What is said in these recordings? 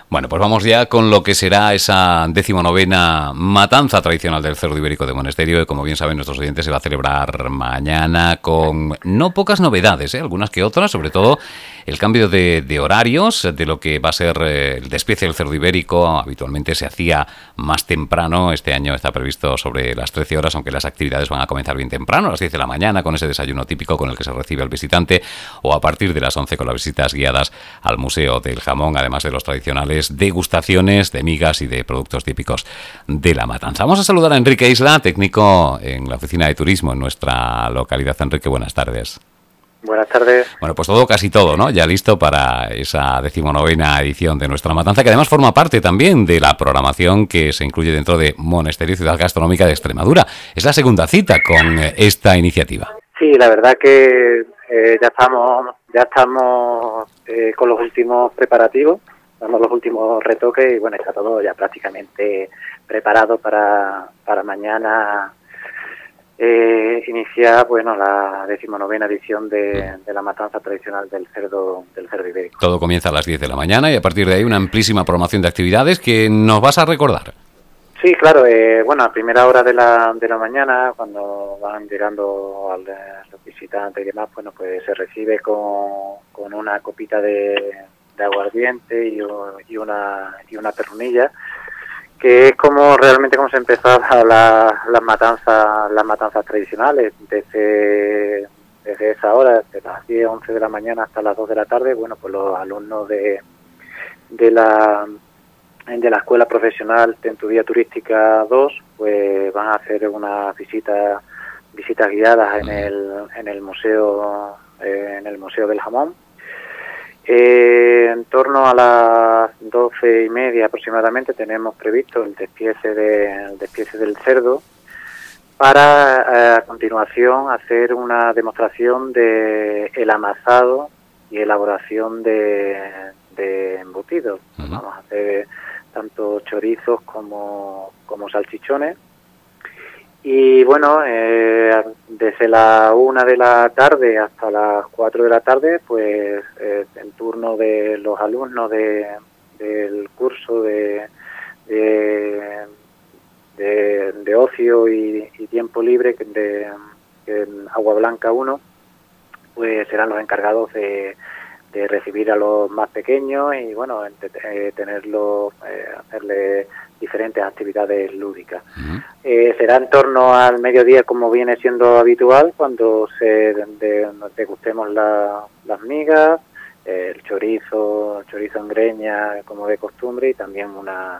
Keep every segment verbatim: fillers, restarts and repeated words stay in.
Bueno, pues vamos ya con lo que será esa decimonovena matanza tradicional del cerdo ibérico de Monesterio, que como bien saben nuestros oyentes se va a celebrar mañana con no pocas novedades, ¿eh? Algunas que otras, sobre todo el cambio de, de horarios de lo que va a ser eh, el despiece del cerdo ibérico. Habitualmente se hacía más temprano, este año está previsto sobre las trece horas, aunque las actividades van a comenzar bien temprano, a las diez de la mañana, con ese desayuno típico con el que se recibe al visitante, o a partir de las once con las visitas guiadas al Museo del Jamón, además de los tradicionales degustaciones de migas y de productos típicos de la matanza. Vamos a saludar a Enrique Isla, técnico en la oficina de turismo en nuestra localidad. Enrique, buenas tardes. Buenas tardes. Bueno, pues todo, casi todo, ¿no? Ya listo para esa decimonovena edición de nuestra matanza, que además forma parte también de la programación que se incluye dentro de Monesterio, Ciudad Gastronómica de Extremadura. Es la segunda cita con esta iniciativa. Sí, la verdad que eh, ya estamos, ya estamos eh, con los últimos preparativos, dando los últimos retoques y bueno, está todo ya prácticamente preparado para, para mañana eh, iniciar, bueno, la decimonovena edición de, de la matanza tradicional del cerdo, del cerdo ibérico. Todo comienza a las diez de la mañana y a partir de ahí una amplísima programación de actividades que nos vas a recordar. Sí, claro, eh, bueno, a primera hora de la, de la mañana, cuando van llegando al, los visitantes y demás, bueno, pues se recibe con, con una copita de, de aguardiente y, y una y una pernilla, que es como realmente como se empezaba la, las matanzas las matanzas tradicionales, desde, desde esa hora, desde las diez, once de la mañana hasta las dos de la tarde. Bueno, pues los alumnos de, de la de la Escuela Profesional Tenturía Turística dos, pues van a hacer unas visitas visitas guiadas en el en el museo eh, en el Museo del Jamón. Eh, en torno a las doce y media aproximadamente tenemos previsto el despiece de, el despiece del cerdo, para eh, a continuación hacer una demostración de el amasado y elaboración de, de embutidos. Uh-huh. Vamos a hacer tanto chorizos como, como salchichones. Y bueno, eh, desde la una de la tarde hasta las cuatro de la tarde, pues eh, en turno de los alumnos de, del curso de, de, de, de ocio y, y tiempo libre de, de Agua Blanca uno, pues serán los encargados de, de recibir a los más pequeños y bueno, eh, tenerlos, eh, hacerle diferentes actividades lúdicas. Uh-huh. Eh, será en torno al mediodía, como viene siendo habitual, cuando se de, de, degustemos la, las migas, eh, el chorizo, chorizo en greña, como de costumbre, y también una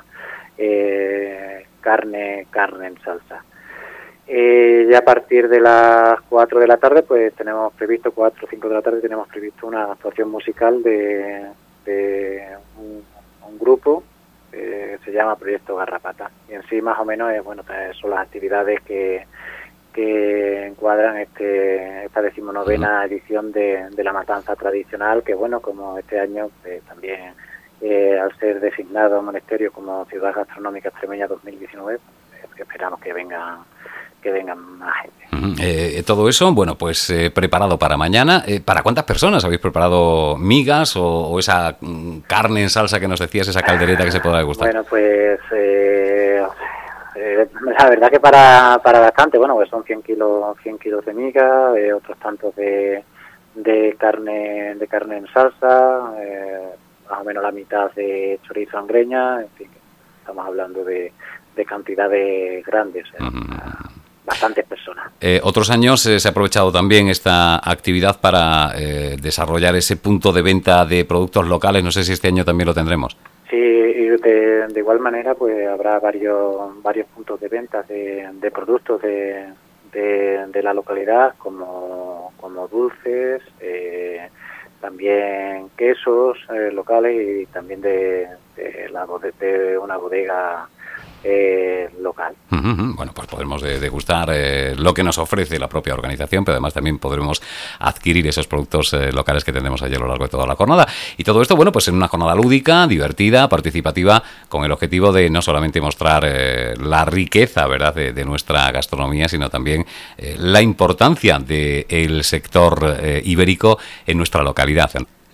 eh, carne, carne en salsa. Eh, ya a partir de las cuatro de la tarde, pues tenemos previsto, cuatro o cinco de la tarde, tenemos previsto una actuación musical de, de un, un grupo que se llama Proyecto Garrapata. Y en sí, más o menos, es, bueno, son las actividades que, que encuadran este esta decimonovena edición de, de la matanza tradicional, que bueno, como este año pues, también eh, al ser designado Monesterio como Ciudad Gastronómica Extremeña dos mil diecinueve, pues, esperamos que vengan que vengan más gente. Uh-huh. Eh, todo eso, bueno, pues eh, preparado para mañana. Eh, ¿Para cuántas personas habéis preparado migas o, o esa mm, carne en salsa que nos decías, esa caldereta que se podrá degustar? Bueno, pues eh, eh, la verdad que para para bastante, bueno, pues son cien kilos de migas, eh, otros tantos de de carne de carne en salsa, eh, más o menos la mitad de chorizo en greña, en fin, estamos hablando de, de cantidades grandes. Eh, uh-huh. Bastantes personas. Eh, otros años eh, se ha aprovechado también esta actividad para eh, desarrollar ese punto de venta de productos locales. No sé si este año también lo tendremos. Sí, y de, de igual manera pues habrá varios varios puntos de venta de, de productos de, de, de la localidad, como, como dulces, eh, también quesos eh, locales y también de, de, la, de una bodega Eh, local. Uh-huh. Bueno, pues podremos de, degustar eh, lo que nos ofrece la propia organización, pero además también podremos adquirir esos productos eh, locales que tendremos allí a lo largo de toda la jornada. Y todo esto, bueno, pues en una jornada lúdica, divertida, participativa, con el objetivo de no solamente mostrar eh, la riqueza, ¿verdad?, de, de nuestra gastronomía, sino también eh, la importancia del sector eh, ibérico en nuestra localidad.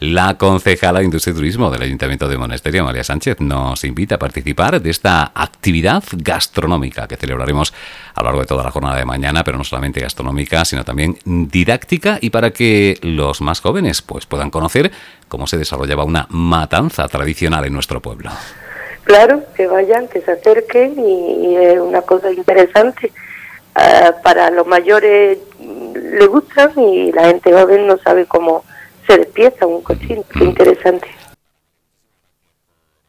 La concejala de Industria y Turismo del Ayuntamiento de Monesterio, María Sánchez, nos invita a participar de esta actividad gastronómica que celebraremos a lo largo de toda la jornada de mañana, pero no solamente gastronómica, sino también didáctica, y para que los más jóvenes pues puedan conocer cómo se desarrollaba una matanza tradicional en nuestro pueblo. Claro, que vayan, que se acerquen, y es una cosa interesante. Uh, para los mayores le gustan y la gente joven no sabe cómo se despieza un cochino. Qué interesante.